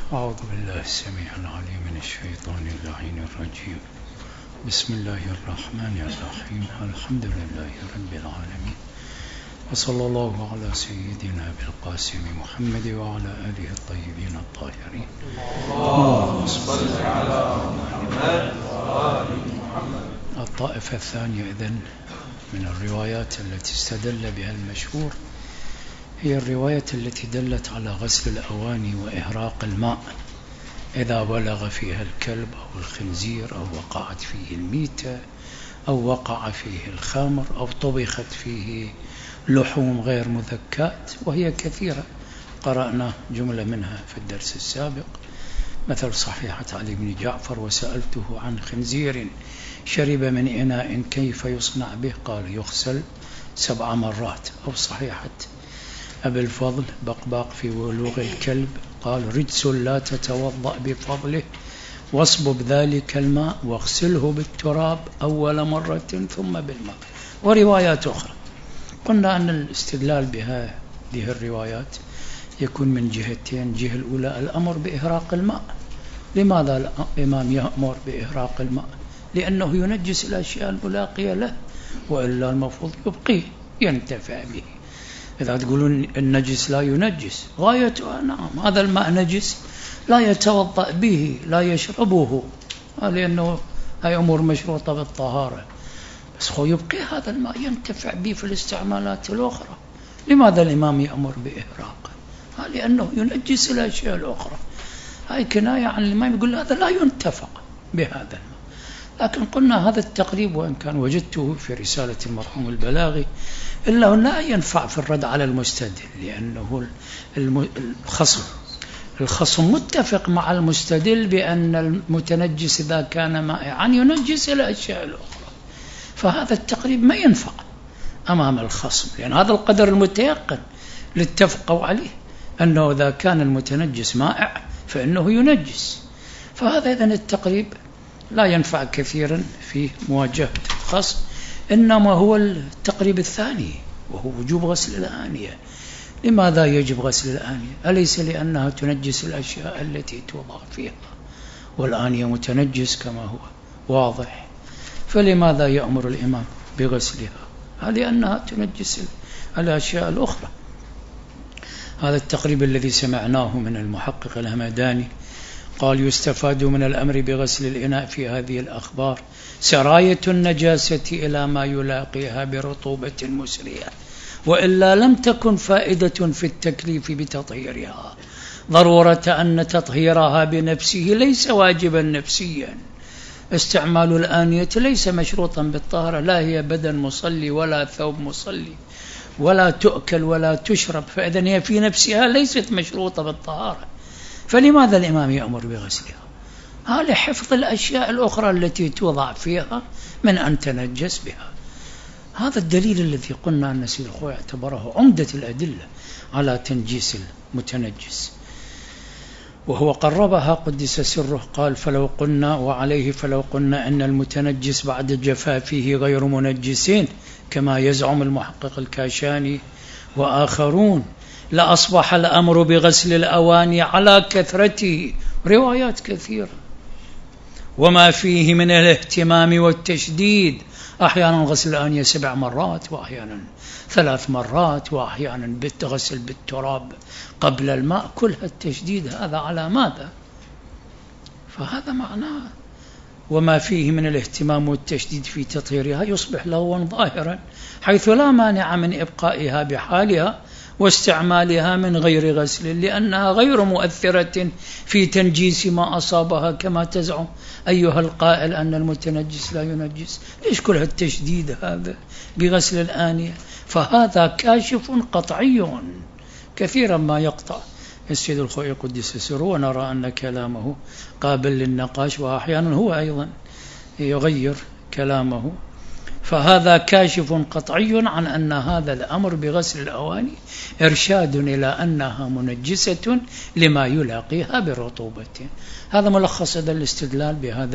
أعوذ بالله السميع العليم من الشيطان اللعين الرجيم. بسم الله الرحمن الرحيم. الحمد لله رب العالمين، وصلى الله على سيدنا بالقاسم محمد وعلى آله الطيبين الطاهرين. اللهم صل على محمد وآل محمد. الطائفة الثانية إذن من الروايات التي استدل بها المشهور هي الرواية التي دلت على غسل الأواني وإهراق الماء إذا بلغ فيها الكلب أو الخنزير أو وقعت فيه الميتة أو وقع فيه الخمر أو طبخت فيه لحوم غير مذكات، وهي كثيرة قرأنا جملة منها في الدرس السابق، مثل صحيحة علي بن جعفر: وسألته عن خنزير شرب من إناء كيف يصنع به؟ قال: يغسل 7 مرات. أو صحيحة أبي الفضل بقباق في ولوغ الكلب قال: رجس لا تتوضأ بفضله واصبب ذلك الماء واغسله بالتراب أول مرة ثم بالماء. وروايات أخرى. قلنا أن الاستدلال بهذه الروايات يكون من جهتين: جهة الأولى الأمر بإهراق الماء. لماذا الإمام يأمر بإهراق الماء؟ لأنه ينجس الأشياء الملاقية له، وإلا المفروض يبقيه ينتفع به. إذا تقولون النجس لا ينجس، غايته نعم هذا الماء نجس لا يتوضأ به لا يشربه، لأنه هي أمور مشروطة بالطهارة، بس هو يبقي هذا الماء ينتفع به في الاستعمالات الأخرى. لماذا الإمام يأمر بإهراقه؟ لأنه ينجس الأشياء الأخرى. هاي كناية عن الإمام يقول هذا لا ينتفع بهذا الماء. لكن قلنا هذا التقريب وإن كان وجدته في رسالة المرحوم البلاغي إلا لا ينفع في الرد على المستدل، لأنه الخصم متفق مع المستدل بأن المتنجس إذا كان مائعا ينجس الأشياء الأخرى، فهذا التقريب ما ينفع أمام الخصم، لأن هذا القدر المتيقن اللي اتفقوا عليه أنه إذا كان المتنجس مائع فإنه ينجس. فهذا إذن التقريب لا ينفع كثيرا في مواجهة الخصم، إنما هو التقريب الثاني وهو وجوب غسل الآنية. لماذا يجب غسل الآنية؟ أليس لأنها تنجس الأشياء التي توضع فيها، والآنية متنجس كما هو واضح، فلماذا يأمر الإمام بغسلها؟ لأنها تنجس الأشياء الأخرى. هذا التقريب الذي سمعناه من المحقق الهمداني قال: يستفاد من الأمر بغسل الإناء في هذه الأخبار سراية النجاسة إلى ما يلاقيها برطوبة مسرية، وإلا لم تكن فائدة في التكليف بتطهيرها، ضرورة أن تطهيرها بنفسه ليس واجبا نفسيا. استعمال الآنية ليس مشروطا بالطهارة، لا هي بدن مصلي ولا ثوب مصلي ولا تؤكل ولا تشرب، فإذن هي في نفسها ليست مشروطة بالطهارة، فلماذا الإمام يأمر بغسلها؟ لحفظ الأشياء الأخرى التي توضع فيها من أن تنجس بها. هذا الدليل الذي قلنا أن سيد الخوي اعتبره عمدة الأدلة على تنجيس المتنجس، وهو قربها قدس سره. قال: فلو قلنا وعليه فلو قلنا أن المتنجس بعد جفافه غير منجسين كما يزعم المحقق الكاشاني وآخرون لأصبح الأمر بغسل الأواني على كثرته، روايات كثيرة، وما فيه من الاهتمام والتشديد، أحيانا غسل الآنية 7 مرات وأحيانا 3 مرات وأحيانا بالغسل بالتراب قبل الماء، كل التشديد هذا على ماذا؟ فهذا معناه وما فيه من الاهتمام والتشديد في تطهيرها يصبح لغوا ظاهرا، حيث لا مانع من إبقائها بحالها واستعمالها من غير غسل، لأنها غير مؤثرة في تنجيس ما أصابها كما تزعم أيها القائل أن المتنجس لا ينجس. ليش كل التشديد هذا بغسل الآنية؟ فهذا كاشف قطعي كثيرا ما يقطع السيد الخوئي قدس سره، ونرى أن كلامه قابل للنقاش وأحيانا هو أيضا يغير كلامه. فهذا كاشف قطعي عن أن هذا الأمر بغسل الأواني إرشاد إلى أنها منجسة لما يلاقيها برطوبة. هذا ملخص هذا الاستدلال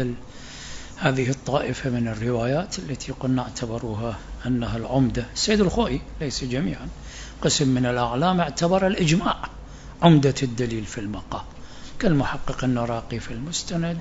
هذه الطائفة من الروايات التي قلنا اعتبروها أنها العمدة. السيد الخوئي ليس جميعا، قسم من الأعلام اعتبر الإجماع عمدة الدليل في المقام، كالمحقق النراقي في المستند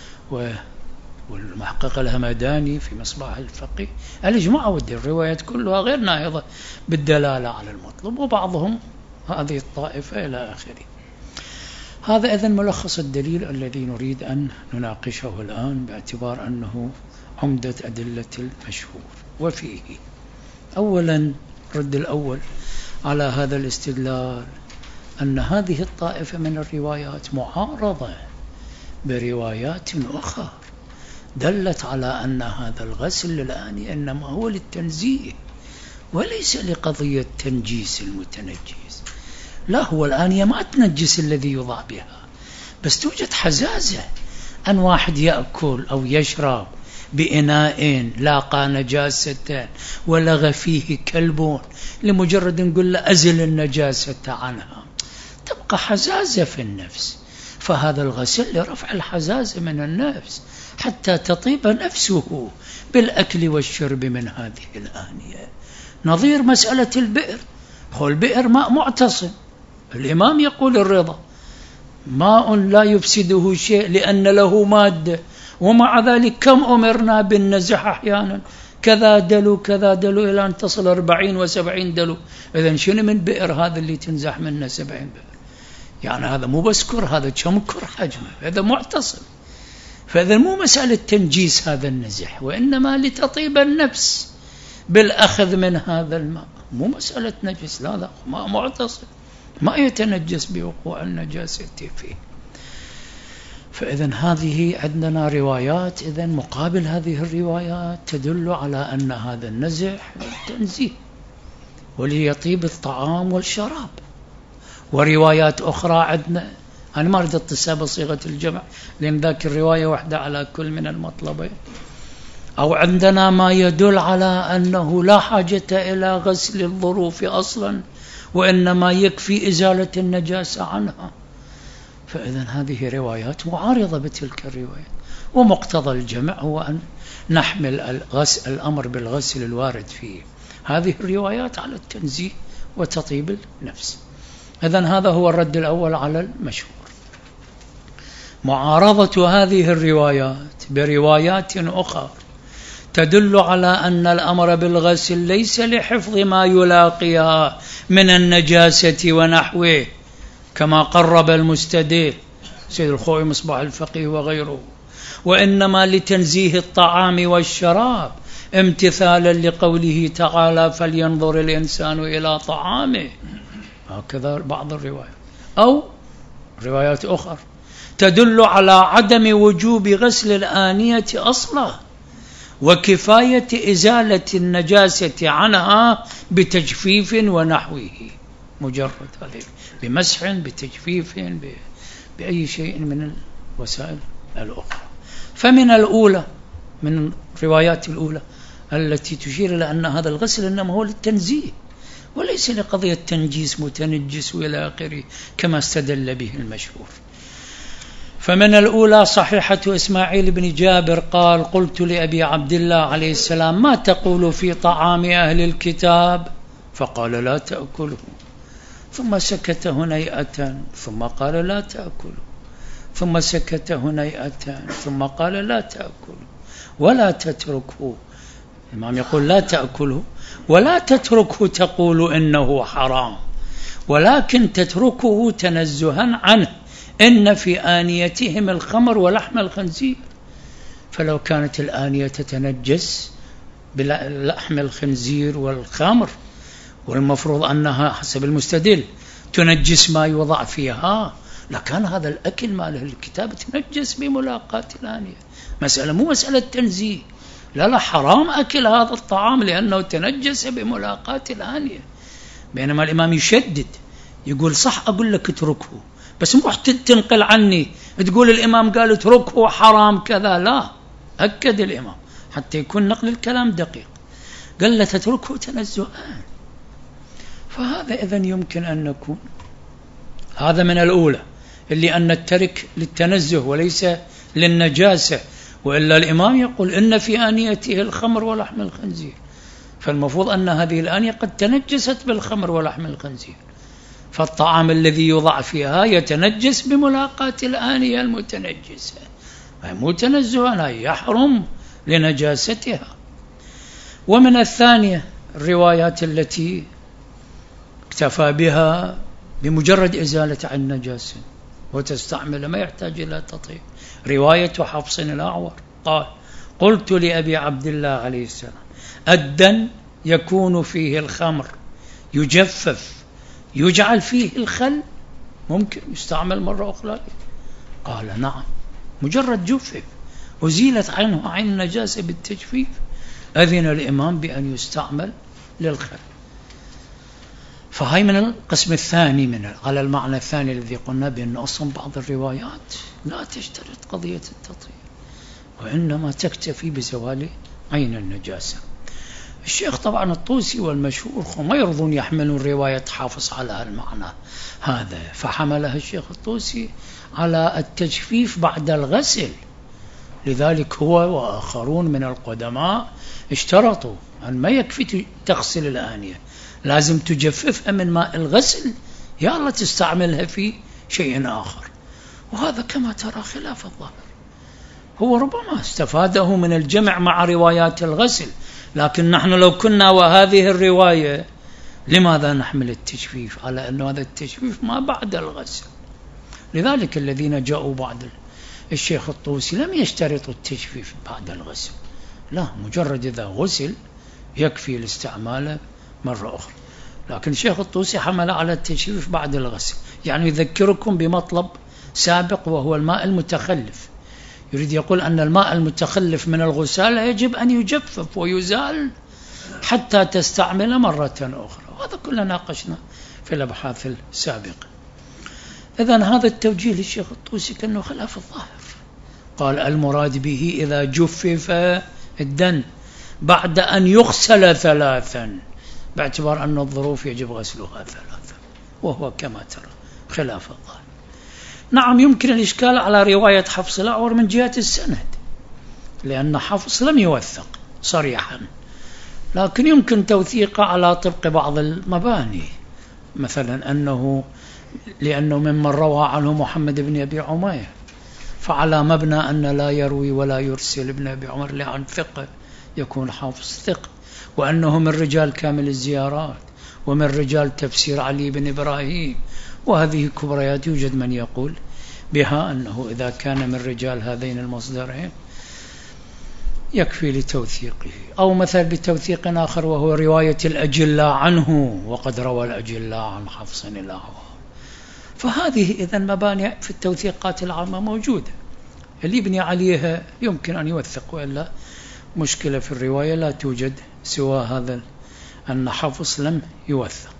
والمحقق الهمداني في مصباح الفقيه. الإجماع ودي الروايات كلها غير ناهضة بالدلالة على المطلوب، وبعضهم هذه الطائفة إلى آخره. هذا إذن ملخص الدليل الذي نريد أن نناقشه الآن باعتبار أنه عمدة أدلة المشهور. وفيه أولا رد الأول على هذا الاستدلال أن هذه الطائفة من الروايات معارضة بروايات أخرى دلت على أن هذا الغسل للآنية إنما هو للتنزيه وليس لقضية تنجيس المتنجس. لا، هو الآنية ما تنجس الذي يضع بها، بس توجد حزازة أن واحد يأكل أو يشرب بإناء لاقى نجاسة ولغى فيه كلب، لمجرد نقول له أزل النجاسة عنها، تبقى حزازة في النفس، فهذا الغسل لرفع الحزازة من النفس حتى تطيب نفسه بالأكل والشرب من هذه الآنية. نظير مسألة البئر، هو البئر ماء معتصم، الإمام يقول الرضا ماء لا يفسده شيء لأن له مادة، ومع ذلك كم أمرنا بالنزح أحيانا كذا دلو كذا دلو إلى أن تصل 40 و70 دلو. إذن شنو من بئر هذا اللي تنزح منه 70 بئر؟ يعني هذا مو بس كر، هذا كم كر حجمه، هذا معتصم. فإذا مو مسألة تنجيس هذا النزح، وإنما لتطيب النفس بالأخذ من هذا الماء، مو مسألة نجس، لا ماء معتصم ما يتنجس بوقوع النجاسة فيه. فإذن هذه عندنا روايات إذن مقابل هذه الروايات تدل على أن هذا النزح تنزيه وليطيب الطعام والشراب. وروايات أخرى عندنا، أنا ما أريد اتصال بصيغة الجمع لأن ذاك الرواية واحدة على كل من المطلبين. أو عندنا ما يدل على أنه لا حاجة إلى غسل الظروف أصلا، وإنما يكفي إزالة النجاسة عنها. فإذن هذه روايات معارضة بتلك الروايات، ومقتضى الجمع هو أن نحمل الأمر بالغسل الوارد فيه هذه الروايات على التنزيه وتطيب النفس. إذن هذا هو الرد الأول على المشهور. معارضة هذه الروايات بروايات أخرى تدل على أن الأمر بالغسل ليس لحفظ ما يلاقيها من النجاسة ونحوه كما قرب المستدل سيد الخوئي مصباح الفقيه وغيره، وإنما لتنزيه الطعام والشراب امتثالا لقوله تعالى فلينظر الإنسان إلى طعامه. هكذا بعض الروايات. أو روايات أخرى تدل على عدم وجوب غسل الآنية أصلا وكفاية إزالة النجاسة عنها بتجفيف ونحوه، مجرد هذه بمسح بتجفيف بأي شيء من الوسائل الأخرى. فمن الأولى، من الروايات الأولى التي تشير إلى أن هذا الغسل إنما هو للتنزيه وليس لقضية تنجيس متنجس وإلى آخره كما استدل به المشهور. فمن الأولى صحيحة إسماعيل بن جابر قال قلت لأبي عبد الله عليه السلام ما تقول في طعام أهل الكتاب؟ فقال لا تأكله، ثم سكت هنيئة ثم قال لا تأكله، ثم سكت هنيئة ثم قال لا تأكله ولا تتركه. الإمام يقول لا تأكله ولا تتركه تقول إنه حرام، ولكن تتركه تنزها عنه، إن في آنيتهم الخمر ولحم الخنزير. فلو كانت الآنية تتنجس بلحم الخنزير والخمر، والمفروض أنها حسب المستدل تنجس ما يوضع فيها، لكان هذا الأكل مال الكتاب تنجس بملاقاة الآنية. مسألة مو مسألة تنزيه، لا حرام أكل هذا الطعام لأنه تنجس بملاقاة الآنية. بينما الإمام يشدد يقول صح أقول لك اتركه، بس مو تنقل عني تقول الإمام قال اتركه حرام كذا، لا، أكد الإمام حتى يكون نقل الكلام دقيق، قال له تتركه تنزها. فهذا إذن يمكن أن نكون هذا من الأولى اللي أن الترك للتنزه وليس للنجاسة، وإلا الإمام يقول إن في آنيته الخمر ولحم الخنزير، فالمفروض أن هذه الآنية قد تنجست بالخمر ولحم الخنزير، فالطعام الذي يوضع فيها يتنجس بملاقاة الآنية المتنجسة، مو تنزها، يحرم لنجاستها. ومن الثانية الروايات التي اكتفى بها بمجرد إزالة عن النجاسة وتستعمل ما يحتاج إلى تطهير، رواية حفص الأعور قال: قلت لأبي عبد الله عليه السلام: الدن يكون فيه الخمر يجفف يجعل فيه الخل، ممكن يستعمل مرة أخرى؟ قال: نعم، مجرد جفف أزيلت عنه عين النجاسة بالتجفيف، أذن الإمام بأن يستعمل للخل. فهي من القسم الثاني على المعنى الثاني الذي قلنا بأن أصلا بعض الروايات لا تشترط قضية التطهير، وإنما تكتفي بزوال عين النجاسة. الشيخ طبعا الطوسي والمشهور ما يرضون يحملون رواية حافظ على المعنى هذا، فحملها الشيخ الطوسي على التجفيف بعد الغسل. لذلك هو وآخرون من القدماء اشترطوا أن ما يكفي تغسل الآنية، لازم تجففها من ماء الغسل يا الله تستعملها في شيء آخر. وهذا كما ترى خلاف الظاهر. هو ربما استفاده من الجمع مع روايات الغسل، لكن نحن لو كنا وهذه الرواية لماذا نحمل التجفيف على أن هذا التجفيف ما بعد الغسل؟ لذلك الذين جاءوا بعد الشيخ الطوسي لم يشترطوا التجفيف بعد الغسل، لا، مجرد إذا غسل يكفي الاستعمال مرة أخرى. لكن الشيخ الطوسي حمل على التجفيف بعد الغسل، يعني يذكركم بمطلب سابق وهو الماء المتخلف. يريد يقول أن الماء المتخلف من الغسالة يجب أن يجفف ويزال حتى تستعمل مرة أخرى، وهذا كله ناقشنا في الأبحاث السابقة. إذن هذا التوجيه للشيخ الطوسي كأنه خلاف الظاهر. قال: المراد به إذا جفف الدن بعد أن يغسل ثلاثا، باعتبار أن الظروف يجب غسلها ثلاثا، وهو كما ترى خلاف الظاهر. نعم، يمكن الإشكال على رواية حفص الأعور من جهة السند، لأن حفص لم يوثق صريحا، لكن يمكن توثيقه على طبق بعض المباني، مثلا لأنه ممن روى عنه محمد بن أبي عمير، فعلى مبنى أن لا يروي ولا يرسل ابن أبي عمر لعن ثقة يكون حافظ ثقة، وأنه من رجال كامل الزيارات ومن رجال تفسير علي بن إبراهيم، وهذه كبريات يوجد من يقول بها أنه إذا كان من رجال هذين المصدرين يكفي لتوثيقه. أو مثل بتوثيق آخر وهو رواية الأجلاء عنه، وقد روى الأجلاء عن حفص الأعور. فهذه إذن مباني في التوثيقات العامة موجودة، اللي يبني عليها يمكن أن يوثق، وإلا مشكلة في الرواية لا توجد سوى هذا أن حفص لم يوثق.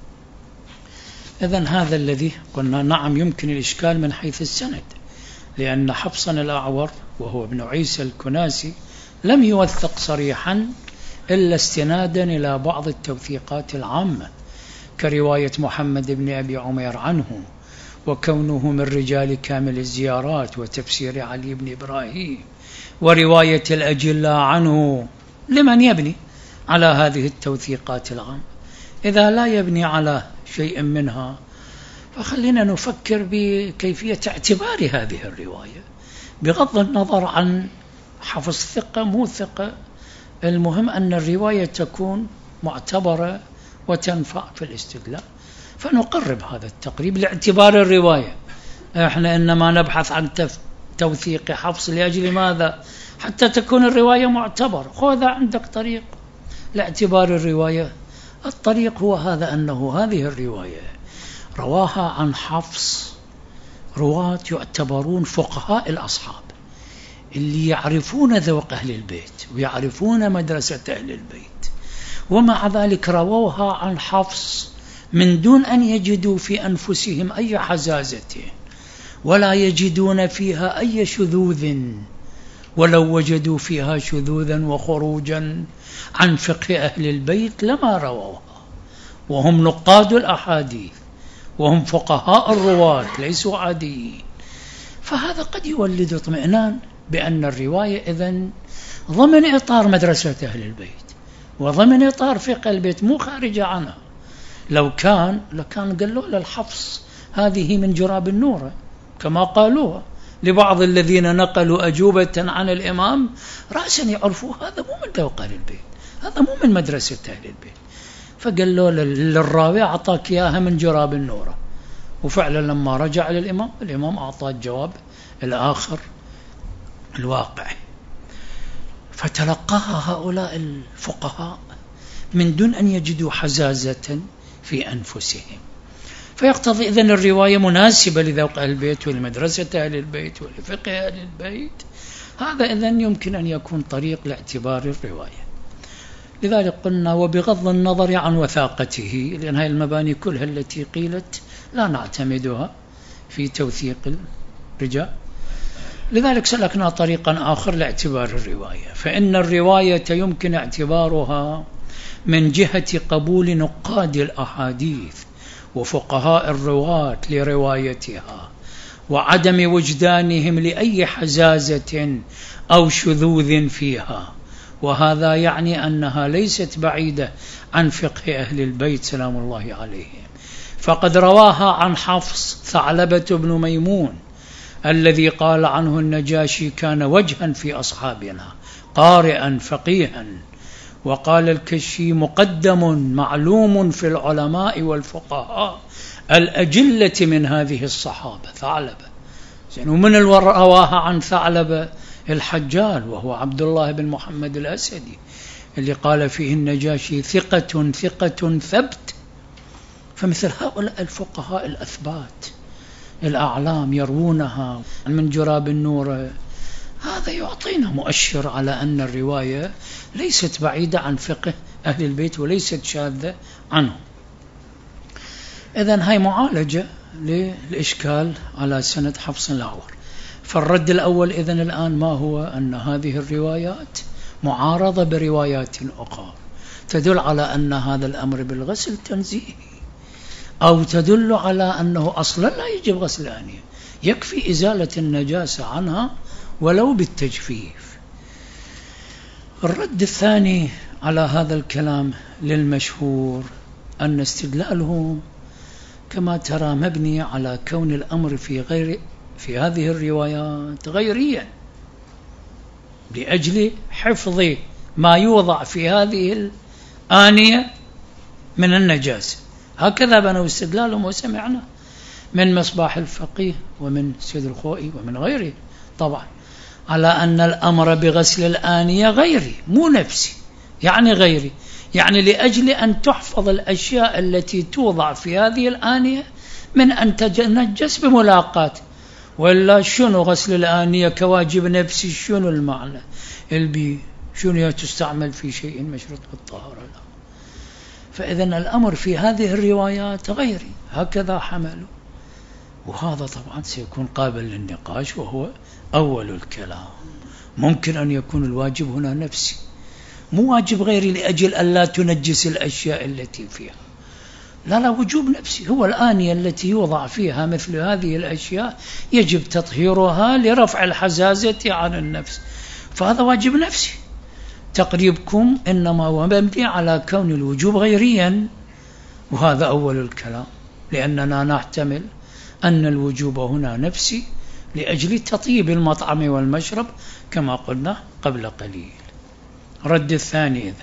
إذن هذا الذي قلنا نعم يمكن الإشكال من حيث السند، لأن حفص الأعور وهو ابن عيسى الكناسي لم يوثق صريحا إلا استنادا إلى بعض التوثيقات العامة، كرواية محمد بن أبي عمير عنه، وكونه من رجال كامل الزيارات وتفسير علي بن إبراهيم، ورواية الأجلاء عنه. لمن يبني على هذه التوثيقات العامة؟ إذا لا يبني على شيء منها فخلينا نفكر بكيفية اعتبار هذه الرواية بغض النظر عن حفظ ثقة مو ثقة. المهم أن الرواية تكون معتبرة وتنفع في الاستدلال، فنقرب هذا التقريب لاعتبار الرواية. احنا إنما نبحث عن توثيق حفص لأجل ماذا؟ حتى تكون الرواية معتبرة. خذ عندك طريق لاعتبار الرواية. الطريق هو هذا، أنه هذه الرواية رواها عن حفص رواة يعتبرون فقهاء الأصحاب اللي يعرفون ذوق أهل البيت ويعرفون مدرسة أهل البيت، ومع ذلك رووها عن حفص من دون أن يجدوا في أنفسهم أي حزازة ولا يجدون فيها أي شذوذ، ولو وجدوا فيها شذوذا وخروجا عن فقه أهل البيت لما رووها، وهم نقاد الأحاديث وهم فقهاء الرواة ليسوا عاديين. فهذا قد يولد اطمئنان بأن الرواية إذن ضمن إطار مدرسة أهل البيت وضمن إطار فقه البيت، مو خارج عنها. لكان قالوا له الحفص هذه من جراب النورة كما قالوها لبعض الذين نقلوا أجوبة عن الإمام رأسا يعرفوا هذا مو من ذوق أهل البيت، هذا مو من مدرسة أهل البيت. فقال له للراوي أعطاك إياها من جراب النورة. وفعلا لما رجع للإمام الإمام أعطاه الجواب الآخر الواقعي. فتلقاها هؤلاء الفقهاء من دون أن يجدوا حزازة في أنفسهم، فيقتضي إذن الرواية مناسبة لذوق أهل البيت ولمدرسة أهل البيت ولفقه أهل البيت. هذا إذن يمكن أن يكون طريق لاعتبار الرواية. لذلك قلنا وبغض النظر عن وثاقته، لأن هذه المباني كلها التي قيلت لا نعتمدها في توثيق الرجال، لذلك سلكنا طريقا آخر لاعتبار الرواية. فإن الرواية يمكن اعتبارها من جهة قبول نقاد الأحاديث وفقهاء الرواة لروايتها وعدم وجدانهم لأي حزازة أو شذوذ فيها، وهذا يعني أنها ليست بعيدة عن فقه أهل البيت سلام الله عليهم. فقد رواها عن حفص ثعلبة بن ميمون الذي قال عنه النجاشي كان وجها في أصحابنا قارئا فقيها، وقال الكشي مقدم معلوم في العلماء والفقهاء الأجلة من هذه الصحابة ثعلبة. ومن رواها عن ثعلبة الحجال وهو عبد الله بن محمد الأسدي اللي قال فيه النجاشي ثقة ثقة ثبت. فمثل هؤلاء الفقهاء الأثبات الأعلام يروونها من جراب النور، هذا يعطينا مؤشر على أن الرواية ليست بعيدة عن فقه أهل البيت وليست شاذة عنه. إذن هاي معالجة للإشكال على سند حفص الأعور. فالرد الأول إذن الآن ما هو؟ أن هذه الروايات معارضة بروايات أخرى تدل على أن هذا الأمر بالغسل تنزيهي، أو تدل على أنه أصلا لا يجب غسل الآنية، يكفي إزالة النجاسة عنها ولو بالتجفيف. الرد الثاني على هذا الكلام للمشهور أن استدلالهم كما ترى مبني على كون الأمر في هذه الروايات غيريا لأجل حفظ ما يوضع في هذه الآنية من النجاسة. هكذا بنوا استدلالهم وسمعنا من مصباح الفقيه ومن سيد الخوئي ومن غيره طبعا على أن الأمر بغسل الآنية غيري مو نفسي، يعني غيري، يعني لأجل أن تحفظ الأشياء التي توضع في هذه الآنية من أن تتنجس بملاقاة. ولا شنو غسل الآنية كواجب نفسي؟ شنو المعنى شنو تستعمل في شيء مشروط بالطهارة؟ لا. فإذن الأمر في هذه الروايات غيري، هكذا حملوا. وهذا طبعا سيكون قابل للنقاش وهو أول الكلام. ممكن أن يكون الواجب هنا نفسي مو واجب غيري لأجل أن لا تنجس الأشياء التي فيها، لا وجوب نفسي. هو الآنية التي يوضع فيها مثل هذه الأشياء يجب تطهيرها لرفع الحزازة عن النفس، فهذا واجب نفسي. تقريبكم إنما هو مبني على كون الوجوب غيريا، وهذا أول الكلام، لأننا نحتمل أن الوجوب هنا نفسي لأجل تطيب المطعم والمشرب كما قلنا قبل قليل. رد الثاني إذن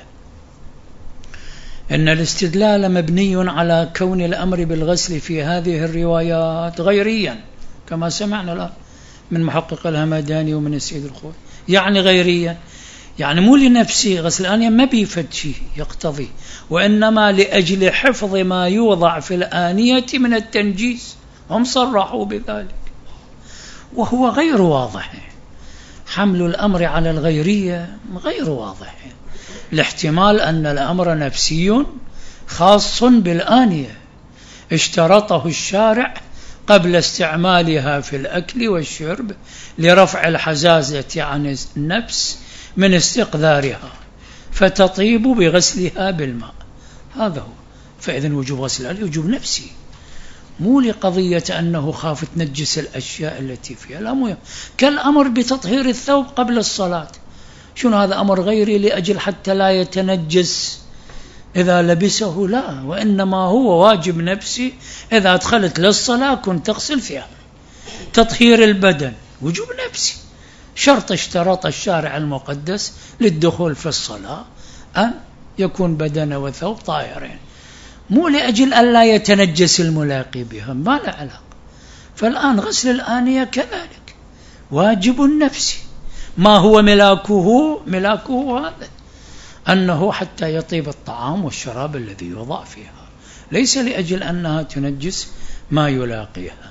أن الاستدلال مبني على كون الأمر بالغسل في هذه الروايات غيريا كما سمعنا الآن من محقق الهمداني ومن السيد الخوي، يعني غيريا، يعني مو لنفسه غسل الآنية ما بيفد شيء يقتضي، وإنما لأجل حفظ ما يوضع في الآنية من التنجيس. هم صرحوا بذلك وهو غير واضح. حمل الأمر على الغيرية غير واضح، لاحتمال أن الأمر نفسي خاص بالآنية اشترطه الشارع قبل استعمالها في الأكل والشرب لرفع الحزازة عن النفس من استقذارها فتطيب بغسلها بالماء. هذا هو. فإذن وجوب غسل الآنية وجوب نفسي، مو لقضية أنه خاف تنجس الأشياء التي فيها، لا مهم. كالأمر بتطهير الثوب قبل الصلاة، شنو هذا أمر غيري لأجل حتى لا يتنجس إذا لبسه لا، وإنما هو واجب نفسي. إذا أدخلت للصلاة كنت تغسل ثياب. تطهير البدن وجوب نفسي، شرط اشترط الشارع المقدس للدخول في الصلاة أن يكون بدن وثوب طاهرين، مو لأجل أن لا يتنجس الملاقي بها، ما لا علاقة. فالآن غسل الآنية كذلك واجب نفسي. ما هو ملاكه هذا أنه حتى يطيب الطعام والشراب الذي يوضع فيها، ليس لأجل أنها تنجس ما يلاقيها.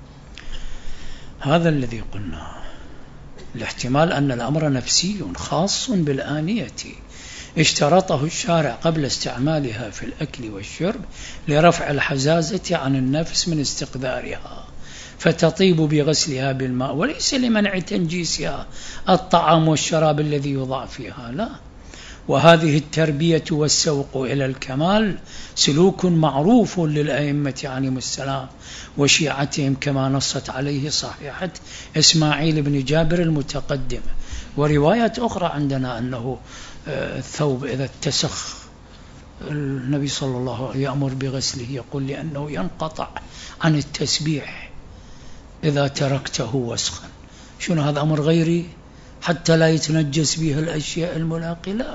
هذا الذي قلناه. الاحتمال أن الأمر نفسي خاص بالآنية اشترطه الشارع قبل استعمالها في الأكل والشرب لرفع الحزازة عن النفس من استقذارها، فتطيب بغسلها بالماء، وليس لمنع تنجيسها الطعام والشراب الذي يوضع فيها، لا. وهذه التربية والسوق إلى الكمال سلوك معروف للأئمة عليهم السلام وشيعتهم، كما نصت عليه صحيحة إسماعيل بن جابر المتقدمة. ورواية أخرى عندنا أنه الثوب إذا اتسخ النبي صلى الله عليه وسلم يأمر بغسله، يقول لأنه ينقطع عن التسبيح إذا تركته وسخا. شنو هذا؟ أمر غيري حتى لا يتنجس به الأشياء الملاقي؟ لا،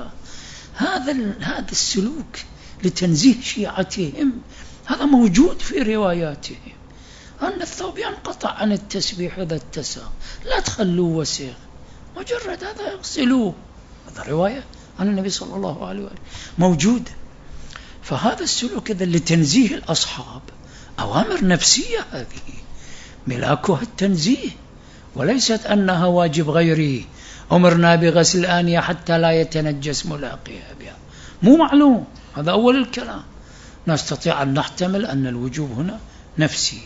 هذا السلوك لتنزيه شيعتهم هذا موجود في رواياتهم، أن الثوب ينقطع عن التسبيح إذا اتسخ، لا تخلوه وسيخ، مجرد هذا يغسلوه. هذا رواية عن النبي صلى الله عليه وسلم موجود. فهذا السلوك إذا لتنزيه الأصحاب أوامر نفسية، هذه ملاكها التنزيه، وليست أنها واجب غيري أمرنا بغسل الآنية حتى لا يتنجس ملاقيها بها. مو معلوم، هذا أول الكلام. نستطيع أن نحتمل أن الوجوب هنا نفسي.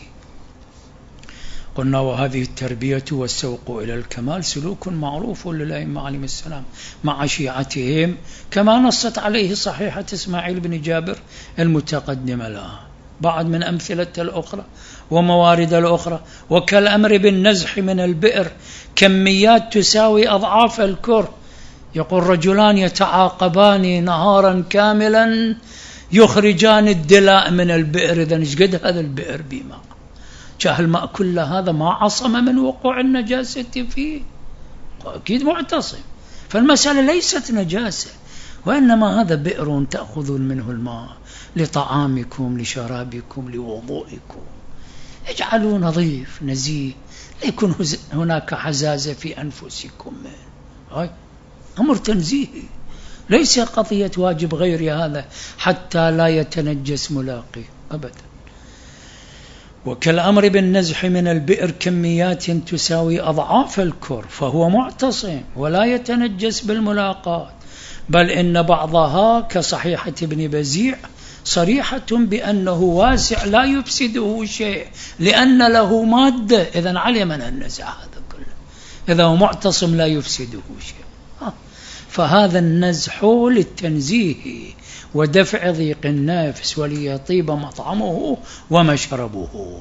قلنا وهذه التربية والسوق إلى الكمال سلوك معروف للأئمة عليهم السلام مع شيعتهم، كما نصت عليه صحيحة إسماعيل بن جابر المتقدمة لها. بعض من أمثلة الأخرى وموارد الأخرى، وكالأمر بالنزح من البئر كميات تساوي أضعاف الكر. يقول رجلان يتعاقبان نهارا كاملا يخرجان الدلاء من البئر. إذا نشقد هذا البئر بماء، جاه الماء كل هذا ما عصم من وقوع النجاسة فيه؟ أكيد معتصم. فالمسألة ليست نجاسة، وإنما هذا بئر تأخذون منه الماء لطعامكم لشرابكم لوضوئكم، اجعلوا نظيف نزيه، لا يكون هناك حزازة في أنفسكم. أمر تنزيهي، ليس قضية واجب غير هذا حتى لا يتنجس ملاقي أبدا. وكالأمر بالنزح من البئر كميات تساوي أضعاف الكر، فهو معتصم ولا يتنجس بالملاقات، بل إن بعضها كصحيحة ابن بزيع صريحة بأنه واسع لا يفسده شيء لأن له مادة. إذن علم أن النزع هذا كله إذا هو معتصم لا يفسده شيء. فهذا النزح للتنزيه ودفع ضيق النفس وليطيب مطعمه ومشربه.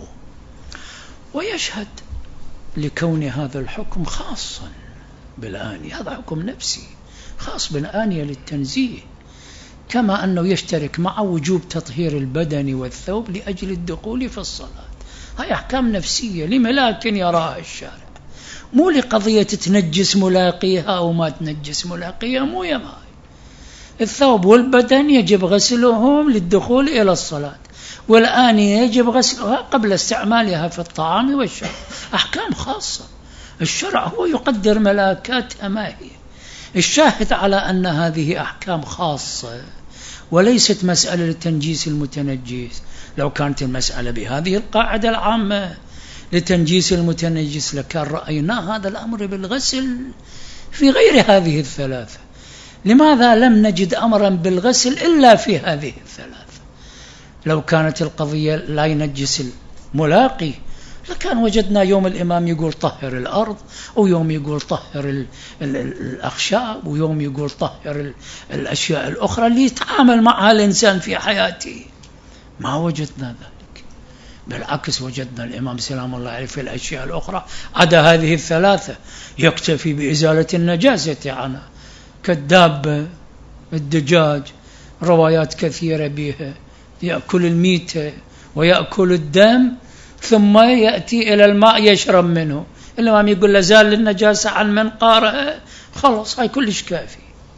ويشهد لكون هذا الحكم خاصا بالآنية، هذا حكم نفسي خاص بالآنية للتنزيه، كما أنه يشترك مع وجوب تطهير البدن والثوب لأجل الدخول في الصلاة. هاي أحكام نفسية لملاك يراها الشارع، مو لقضية تنجس ملاقيها أو ما تنجس ملاقيها، مو يماي. الثوب والبدن يجب غسلهم للدخول إلى الصلاة، والآنية يجب غسلها قبل استعمالها في الطعام والشرب. أحكام خاصة، الشرع هو يقدر ملاكاتها ما هي. الشاهد على أن هذه أحكام خاصة وليست مسألة لتنجيس المتنجس. لو كانت المسألة بهذه القاعدة العامة لتنجيس المتنجس لكان رأينا هذا الأمر بالغسل في غير هذه الثلاثة. لماذا لم نجد أمرا بالغسل إلا في هذه الثلاثة؟ لو كانت القضية لا ينجس الملاقي لكان وجدنا يوم الإمام يقول طهر الأرض، ويوم يقول طهر الأخشاب، ويوم يقول طهر الأشياء الأخرى اللي يتعامل معها الإنسان في حياته. ما وجدنا ذلك، بالعكس وجدنا الإمام سلام الله عليه في الأشياء الأخرى عدا هذه الثلاثة يكتفي بإزالة النجاسة عنها، كالدابة، الدجاج، روايات كثيرة بها، يأكل الميتة ويأكل الدم ثم يأتي إلى الماء يشرب منه. الإمام يقول له زال النجاسة عن منقاره، خلص هاي كلش كافي.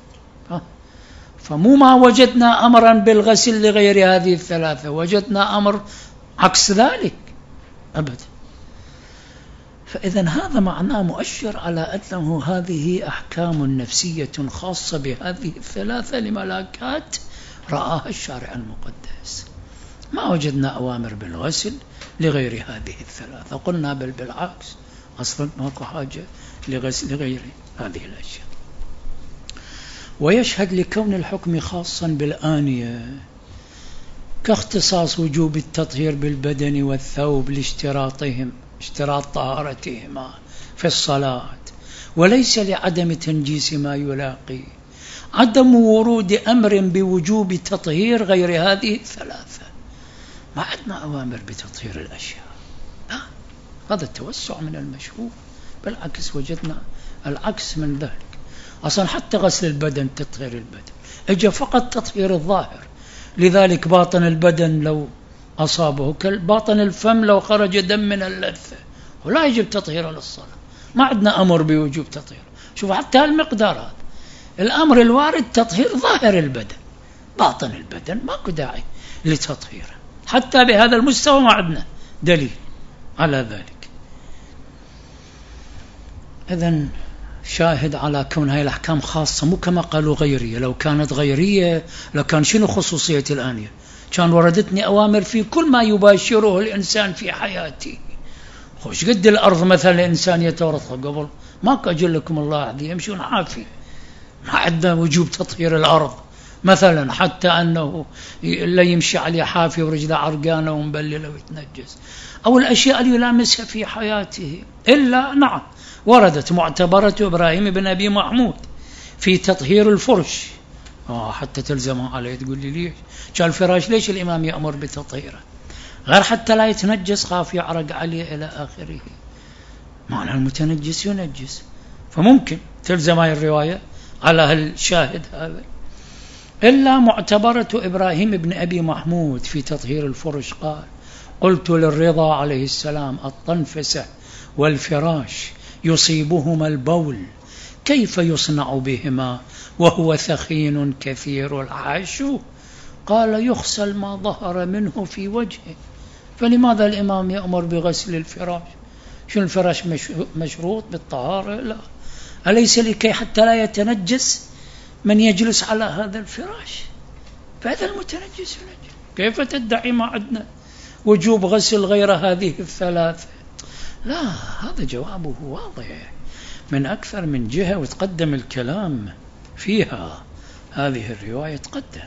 فمو ما وجدنا أمرا بالغسل لغير هذه الثلاثة، وجدنا أمر عكس ذلك أبدا. فإذا هذا معناه مؤشر على أنه هذه أحكام نفسية خاصة بهذه الثلاثة لملاكات رآها الشارع المقدس. ما وجدنا أوامر بالغسل لغير هذه الثلاثة. قلنا بل بالعكس، أصلا ماكو حاجة لغسل لغير هذه الأشياء. ويشهد لكون الحكم خاصا بالآنية كاختصاص وجوب التطهير بالبدن والثوب لاشتراطهم، اشتراط طهارتهما في الصلاة، وليس لعدم تنجيس ما يلاقي. عدم ورود أمر بوجوب تطهير غير هذه الثلاثة. ما عندنا أوامر بتطهير الأشياء، هذا التوسع من المشروع. بالعكس وجدنا العكس من ذلك. أصلا حتى غسل البدن تطهير البدن اجى فقط تطهير الظاهر، لذلك باطن البدن لو أصابه كالباطن الفم لو خرج دم من اللثة ولا يجب تطهيره للصلاة. ما عندنا أمر بوجوب تطهير. شوف حتى المقدار هذا الأمر الوارد تطهير ظاهر البدن، باطن البدن ماكو داعي لتطهيره. حتى بهذا المستوى ما عندنا دليل على ذلك. إذن شاهد على كون هاي الأحكام خاصة، مو كما قالوا غيرية. لو كانت غيرية لكان شنو خصوصية الآنية؟ كان وردتني أوامر في كل ما يباشره الإنسان في حياته. خوش قد الأرض مثلا الإنسان يتورطها قبل ما أجل لكم الله عدي يمشون عافي. ما عندنا وجوب تطهير الأرض مثلا، حتى أنه لا يمشي عليه حافي ورجله عرقانة ومبللة ويتنجس، أو الأشياء اللي يلامسها في حياته. إلا نعم وردت معتبرة إبراهيم بن أبي محمود في تطهير الفرش. حتى تلزمها عليه. تقول لي ليش كان الفراش ليش الإمام يأمر بتطهيره؟ غير حتى لا يتنجس، خاف يعرق عليه إلى آخره. معنى المتنجس ينجس، فممكن تلزم هاي الرواية على الشاهد هذا. إلا معتبرة إبراهيم بن أبي محمود في تطهير الفرش قال: قلت للرضا عليه السلام: الطنفسة والفراش يصيبهما البول، كيف يصنع بهما وهو ثخين كثير العشو؟ قال: يغسل ما ظهر منه في وجهه. فلماذا الإمام يأمر بغسل الفراش؟ شو الفراش مشروط بالطهارة؟ لا. أليس لكي حتى لا يتنجس من يجلس على هذا الفراش؟ فهذا المتنجس ينجس. كيف تدعي ما عندنا وجوب غسل غير هذه الثلاثة؟ لا، هذا جوابه واضح من أكثر من جهة، وتقدم الكلام فيها. هذه الرواية تقدم.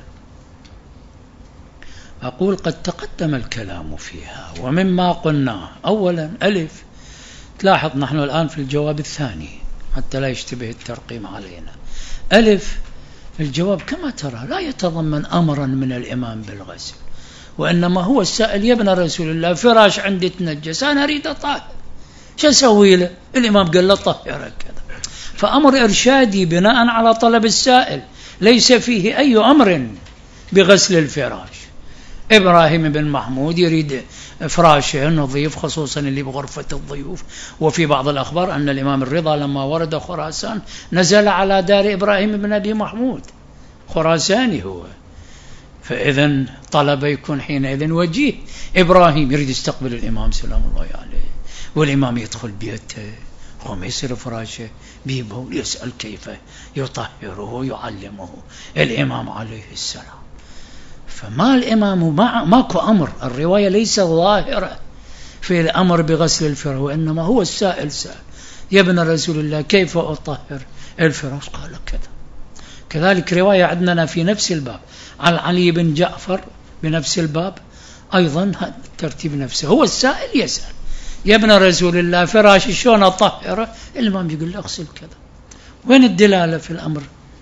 أقول قد تقدم الكلام فيها. ومما قلنا أولا ألف، تلاحظ نحن الآن في الجواب الثاني حتى لا يشتبه الترقيم علينا. ألف الجواب كما ترى لا يتضمن أمرا من الإمام بالغسل، وإنما هو السائل: يا ابن رسول الله فراش عندي تنجس أنا أريد أطهر، شو أسوي له؟ الإمام قال له طهره كذا. فأمر إرشادي بناء على طلب السائل، ليس فيه أي أمر بغسل الفراش. إبراهيم بن محمود يريد فراشه نظيف، خصوصا اللي بغرفة الضيوف. وفي بعض الأخبار أن الإمام الرضا لما ورد خراسان نزل على دار إبراهيم بن أبي محمود، خراساني هو. فإذن طلب يكون حينئذ وجيه. إبراهيم يريد يستقبل الإمام سلام الله عليه، والإمام يدخل بيته وما يصير فراشه بيبه، يسأل كيف يطهره ويعلمه الإمام عليه السلام. فما الإمام ماكو أمر. الرواية ليس ظاهرة في الأمر بغسل الفراش، وإنما هو السائل سأل: يا ابن رسول الله كيف أطهر الفراش؟ قال كذا. كذلك رواية عندنا في نفس الباب عن علي بن جعفر بنفس الباب أيضا ترتيب نفسه. هو السائل يسأل: يا ابن رسول الله فراش شلون أطهره؟ الإمام يقول له اغسل كذا. وين الدلالة في الأمر؟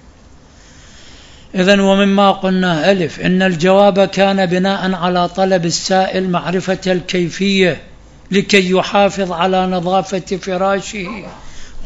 إذن ومما قلنا ألف إن الجواب كان بناء على طلب السائل معرفة الكيفية لكي يحافظ على نظافة فراشه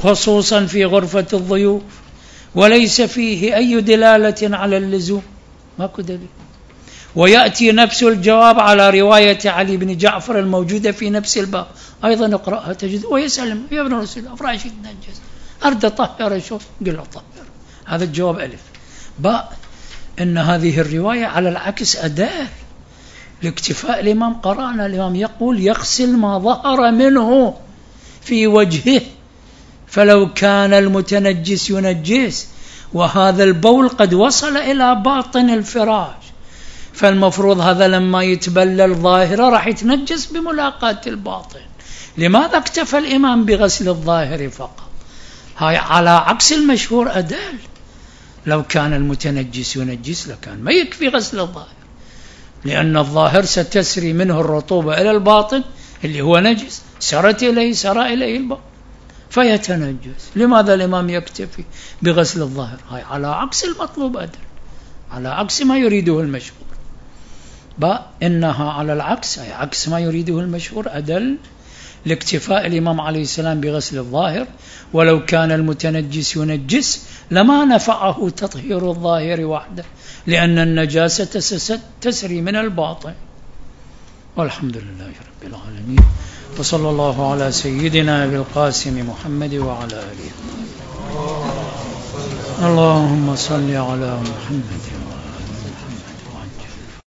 خصوصا في غرفة الضيوف، وليس فيه أي دلالة على اللزوم. ماكو دليل. ويأتي نفس الجواب على رواية علي بن جعفر الموجودة في نفس الباب، أيضا اقرأها تجد ويسلم يا ابن رسول الله أفرع شيء تنجس أرد طهر شوف قل له طهر. هذا الجواب ألف. باء إن هذه الرواية على العكس أدار لاكتفاء الإمام. قرأنا الإمام يقول يغسل ما ظهر منه في وجهه، فلو كان المتنجس ينجس وهذا البول قد وصل إلى باطن الفراش، فالمفروض هذا لما يتبلل ظاهره راح يتنجس بملاقاة الباطن. لماذا اكتفى الإمام بغسل الظاهر فقط؟ هاي على عكس المشهور أدل. لو كان المتنجس ينجس لكان ما يكفي غسل الظاهر، لأن الظاهر ستسري منه الرطوبة إلى الباطن اللي هو نجس، سرى إليه الباطن فيتنجس. لماذا الإمام يكتفي بغسل الظاهر؟ هاي على عكس المطلوب أدل، على عكس ما يريده المشهور. إنها على العكس، أي عكس ما يريده المشهور أدل لاكتفاء الإمام عليه السلام بغسل الظاهر. ولو كان المتنجس ينجس لما نفعه تطهير الظاهر وحده، لأن النجاسة تسري من الباطن. والحمد لله رب العالمين، وصلى الله على سيدنا أبي القاسم محمد وعلى آله. اللهم صل على محمد.